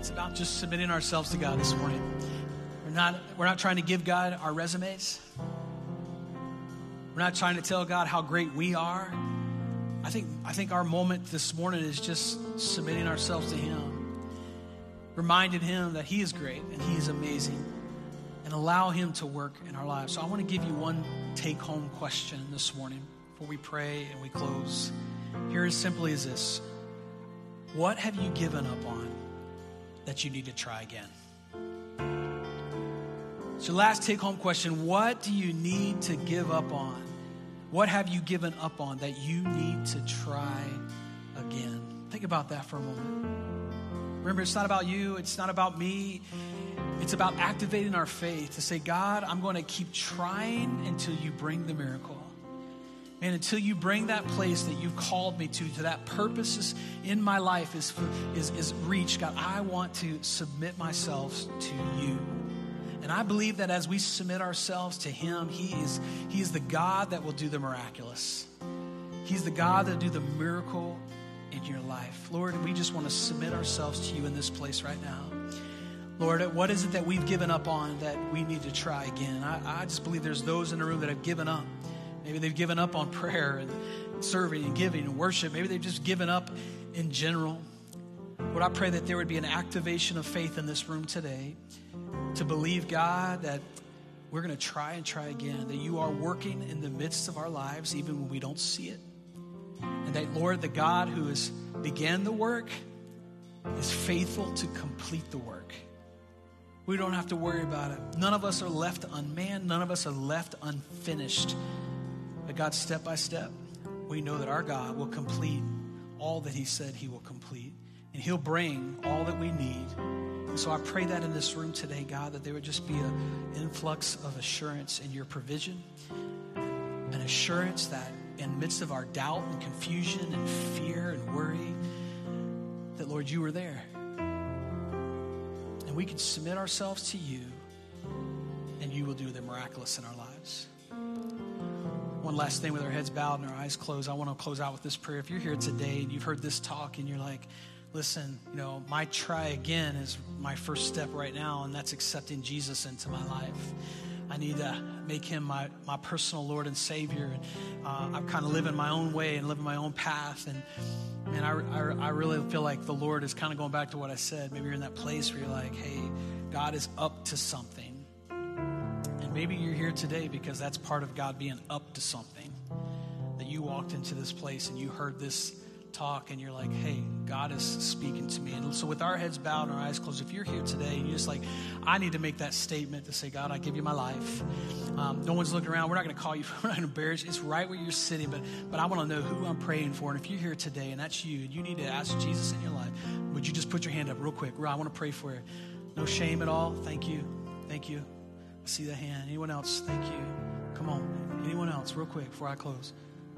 It's about just submitting ourselves to God this morning. We're not trying to give God our resumes. We're not trying to tell God how great we are. I think our moment this morning is just submitting ourselves to Him, reminding Him that He is great and He is amazing, and allow Him to work in our lives. So I want to give you one take-home question this morning before we pray and we close. Here as simply as this: what have you given up on that you need to try again? So last take-home question: what do you need to give up on? What have you given up on that you need to try again? Think about that for a moment. Remember, it's not about you. It's not about me. It's about activating our faith to say, God, I'm going to keep trying until you bring the miracle. Man, until you bring that place that you've called me to that purpose in my life is reached. God, I want to submit myself to you. And I believe that as we submit ourselves to Him, He is the God that will do the miraculous. He's the God that will do the miracle in your life. Lord, we just want to submit ourselves to you in this place right now. Lord, what is it that we've given up on that we need to try again? I just believe there's those in the room that have given up. Maybe they've given up on prayer and serving and giving and worship. Maybe they've just given up in general. Lord, I pray that there would be an activation of faith in this room today to believe, God, that we're going to try and try again, that you are working in the midst of our lives even when we don't see it. And that, Lord, the God who has began the work is faithful to complete the work. We don't have to worry about it. None of us are left unmanned. None of us are left unfinished. But God, step by step, we know that our God will complete all that He said He will complete. And He'll bring all that we need. And so I pray that in this room today, God, that there would just be an influx of assurance in your provision. An assurance that in the midst of our doubt and confusion and fear and worry, that, Lord, you are there. And we can submit ourselves to you, and you will do the miraculous in our lives. One last thing, with our heads bowed and our eyes closed, I want to close out with this prayer. If you're here today and you've heard this talk and you're like, listen, my try again is my first step right now, and that's accepting Jesus into my life. I need to make Him my personal Lord and Savior. And I'm kind of living my own way and living my own path. And man, I really feel like the Lord is kind of going back to what I said. Maybe you're in that place where you're like, hey, God is up to something. And maybe you're here today because that's part of God being up to something. That you walked into this place and you heard this talk and you're like, hey, God is speaking to me. And so with our heads bowed and our eyes closed, if you're here today and you're just like, I need to make that statement to say, God, I give you my life. No one's looking around. We're not going to call you. We're not going to embarrass you. It's right where you're sitting. But I want to know who I'm praying for. And if you're here today and that's you and you need to ask Jesus in your life, would you just put your hand up real quick? I want to pray for you. No shame at all. Thank you. Thank you. I see the hand. Anyone else? Thank you. Come on. Anyone else? Real quick before I close.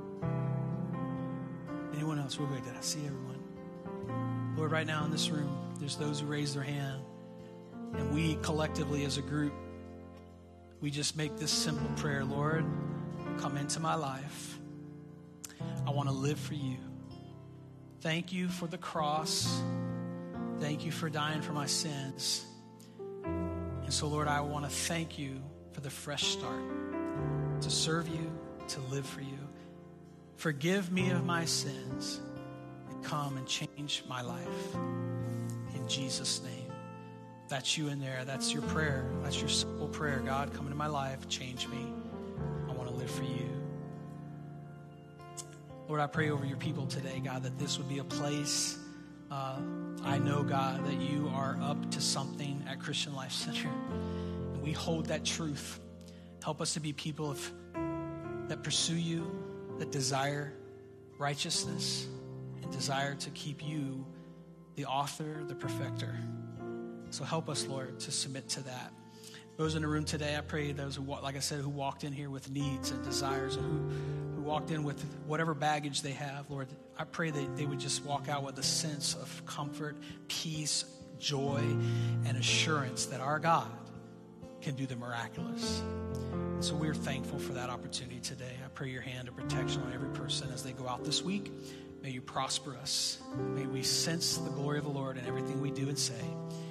Anyone else? Real quick. Did I see everyone? Lord, right now in this room, there's those who raise their hand. And we collectively as a group, we just make this simple prayer. Lord, come into my life. I want to live for you. Thank you for the cross. Thank you for dying for my sins. And so, Lord, I want to thank you for the fresh start, to serve you, to live for you. Forgive me of my sins and come and change my life. In Jesus' name. That's you in there. That's your prayer. That's your simple prayer. God, come into my life. Change me. I want to live for you. Lord, I pray over your people today, God, that this would be a place. I know, God, that you are up to something at Christian Life Center. And we hold that truth. Help us to be people that pursue you, that desire righteousness, and desire to keep you the author, the perfecter. So help us, Lord, to submit to that. Those in the room today, I pray those who, like I said, who walked in here with needs and desires, and who walked in with whatever baggage they have, Lord, I pray that they would just walk out with a sense of comfort, peace, joy, and assurance that our God can do the miraculous. So we're thankful for that opportunity today. I pray your hand of protection on every person as they go out this week. May you prosper us. May we sense the glory of the Lord in everything we do and say.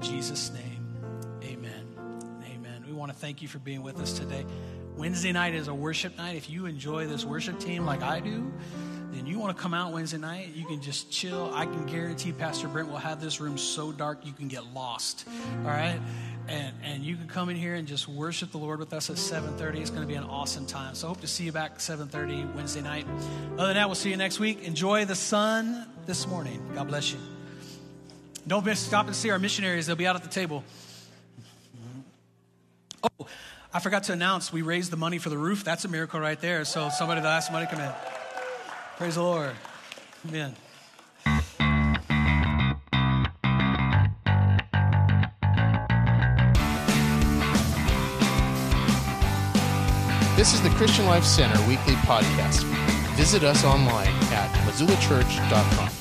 Jesus' name, amen. Amen. We want to thank you for being with us today. Wednesday night is a worship night. If you enjoy this worship team like I do, then you want to come out Wednesday night, you can just chill. I can guarantee Pastor Brent will have this room so dark you can get lost, all right? And you can come in here and just worship the Lord with us at 7:30. It's going to be an awesome time. So I hope to see you back at 7:30 Wednesday night. Other than that, we'll see you next week. Enjoy the sun this morning. God bless you. Don't miss, stop and see our missionaries. They'll be out at the table. Oh, I forgot to announce we raised the money for the roof. That's a miracle right there. So somebody that asked money come in. Praise the Lord. Amen. This is the Christian Life Center weekly podcast. Visit us online at MissoulaChurch.com.